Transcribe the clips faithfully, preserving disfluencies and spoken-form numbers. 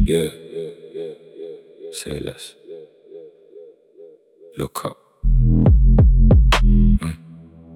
Yeah, say less. Look up. Mm.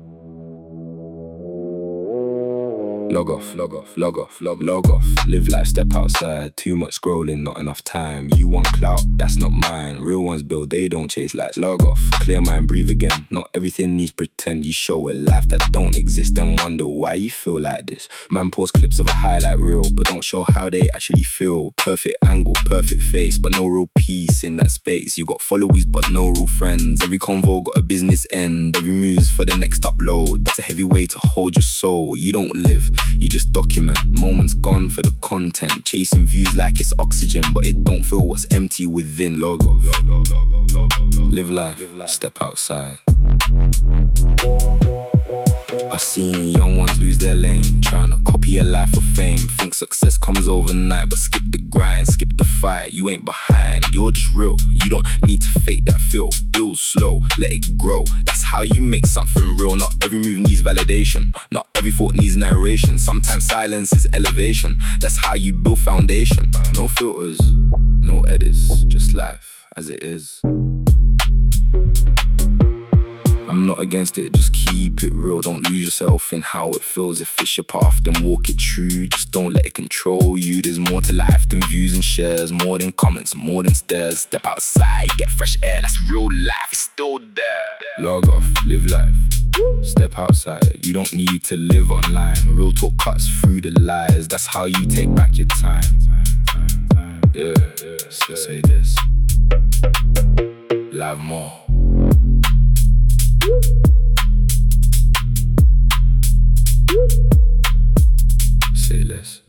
Log off, log off, log off, log, log off. Live life, step outside. Too much scrolling, not enough time. You want clout, that's not mine. Real ones build, they don't chase lights. Log off, clear mind, breathe again. Not everything needs pretend. You show a life that don't exist and wonder why you feel like this. Man post clips of a highlight reel, but don't show how they actually feel. Perfect angle, perfect face, but no real peace in that space. You got followers, but no real friends. Every convo got a business end. Every move's for the next upload. That's a heavy way to hold your soul. You don't live, you just document. Moments gone for the content. Chasing views like it's oxygen, but it don't feel what's empty within. Logo. Live life, step outside. I've seen young ones lose their lane, trying to copy a life of fame. Think success comes overnight, but skip the grind, skip the fight. You ain't behind, you're just real. You don't need to fake that feel. Build slow, let it grow. That's how you make something real. Not every move needs validation, not every thought needs narration. Sometimes silence is elevation. That's how you build foundation. No filters, no edits, just life as it is. I'm not against it, just keep it real. Don't lose yourself in how it feels. If it's your path, then walk it true. Just don't let it control you. There's more to life than views and shares. More than comments, more than stares. Step outside, get fresh air. That's real life, it's still there. Log off, live life. Step outside, you don't need to live online. Real talk cuts through the lies. That's how you take back your time. Yeah, yeah, say this. Live more. Say less.